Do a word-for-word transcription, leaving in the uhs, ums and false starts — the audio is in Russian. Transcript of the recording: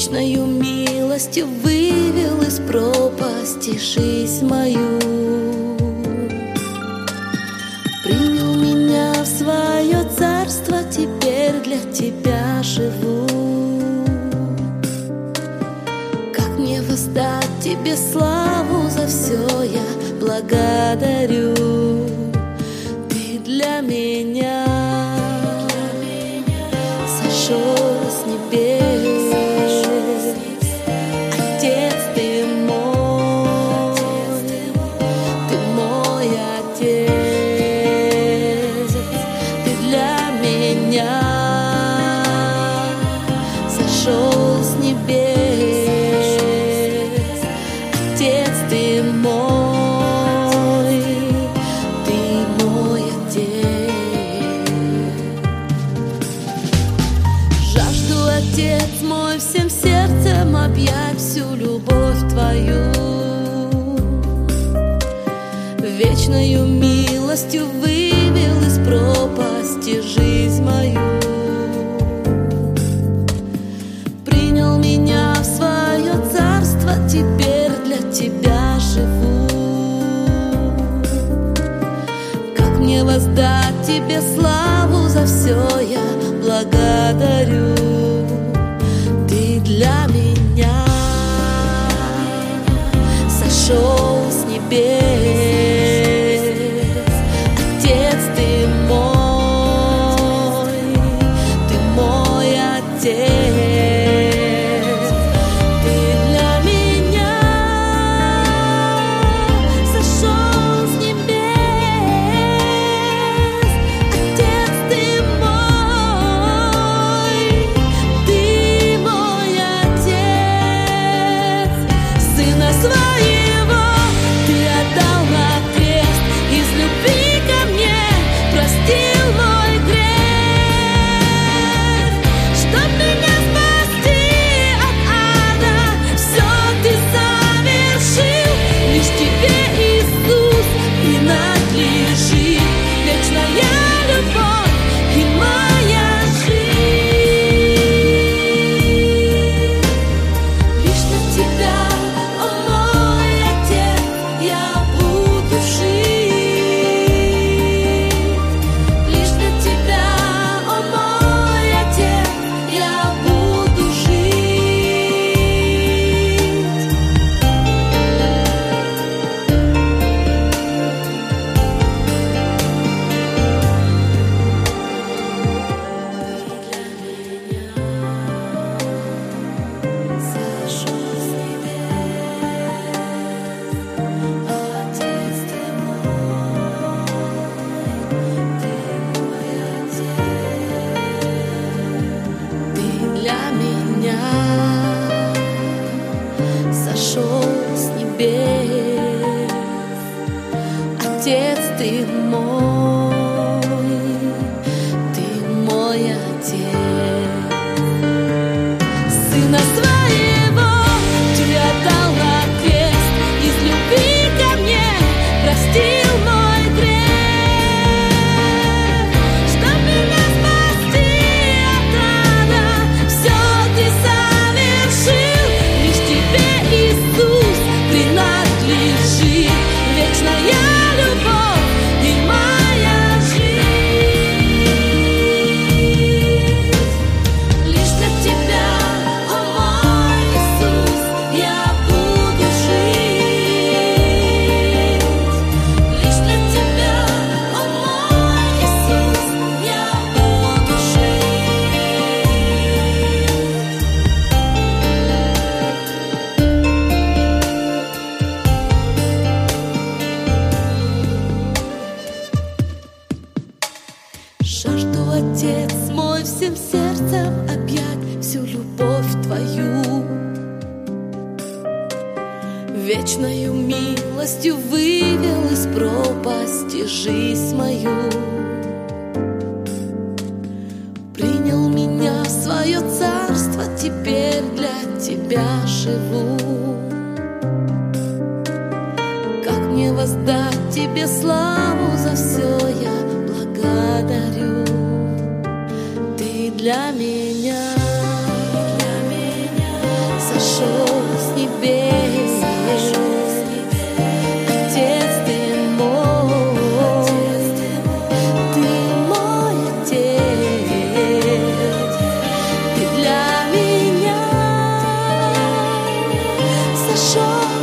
вечною милостью вывел из пропасти жизнь мою. Принял меня в свое царство, теперь для тебя живу. Как мне воздать тебе славу, за все я благодарю. Ты для меня сошел с небес, Отец ты мой, ты мой Отец. Ты для меня сошел с небес, Отец ты мой, ты мой Отец. Жажду, Отец мой, всем сердцем объять всю любовь твою. Вечною милостью вывел из пропасти жизнь мою. Принял меня в свое царство, теперь для тебя живу. Как мне воздать тебе славу, за все я благодарю. Ты для меня сошел с небес, Отец ты мой, ты мой Отец. Ты для меня сошел с небес, Отец ты мой, ты мой Отец. Сына своего ты отдал на крест, из любви ко мне простил мой грех. Чтоб меня спасти от ада, все ты совершил. Лишь тебе, Иисус, принадлежит вечная любовь и моя жизнь. Лишь для тебя, о мой Отец, я буду жить. Лишь для тебя, о мой Отец, я буду жить. Сошел с небес, Отец ты мой, ты мой Отец. Ты для меня сошел с небес, Отец ты мой, ты мой Отец. Сына своего ты отдал на крест, из любви ко мне простил мой грех. Чтоб меня спасти от ада, все ты совершил. Лишь тебе, Иисус, принадлежит вечная любовь и моя жизнь. Лишь для тебя, о мой Иисус, я буду жить. Лишь для тебя, о мой Иисус, я буду жить. Жажду, Отец мой, всем сердцем объять всю любовь твою. Вечною милостью вывел из пропасти жизнь мою. Принял меня в свое царство, теперь для тебя живу. Как мне воздать тебе славу, за все я благодарю. Ты для меня, для меня хорошо.